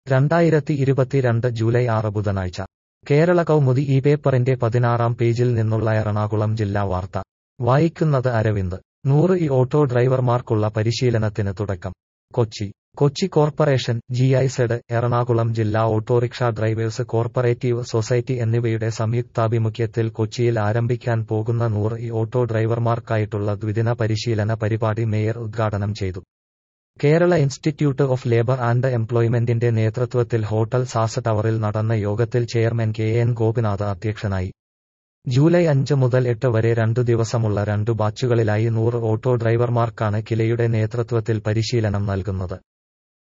2022 July 6 ബുധനാഴ്ച കേരള കൗമുദി ഈ പേപ്പറിന്റെ 16-ാം പേജിൽ നിന്നുള്ള എറണാകുളം ജില്ലാ വാർത്ത വായിക്കുന്നത് അരവിന്ദ് 100 ഓട്ടോ ഡ്രൈവർമാർക്കുള്ള പരിശീലനത്തിന് തുടക്കം. കൊച്ചി കോർപ്പറേഷൻ, GIZ, എറണാകുളം ജില്ലാ ഓട്ടോറിക്ഷ ഡ്രൈവേഴ്സ് കോർപ്പറേറ്റീവ് സൊസൈറ്റി എന്നിവയുടെ സംയുക്താഭിമുഖ്യത്തിൽ കൊച്ചിയിൽ ആരംഭിക്കാൻ പോകുന്ന 100 ഓട്ടോ ഡ്രൈവർമാർക്കായിട്ടുള്ള ദ്വിദിന പരിശീലന പരിപാടി മേയർ ഉദ്ഘാടനം ചെയ്തു. Kerala institute of labour and എംപ്ലോയ്മെന്റിന്റെ നേതൃത്വത്തിൽ ഹോട്ടൽ സാസ് ടവറിൽ നടന്ന യോഗത്തിൽ ചെയർമാൻ KN ഗോപിനാഥ് അധ്യക്ഷനായി. ജൂലൈ 5 മുതൽ 8 വരെ 2 ദിവസമുള്ള 2 ബാച്ചുകളിലായി 100 ഓട്ടോ ഡ്രൈവർമാർക്കാണ് കിലയുടെ നേതൃത്വത്തിൽ പരിശീലനം നൽകുന്നത്.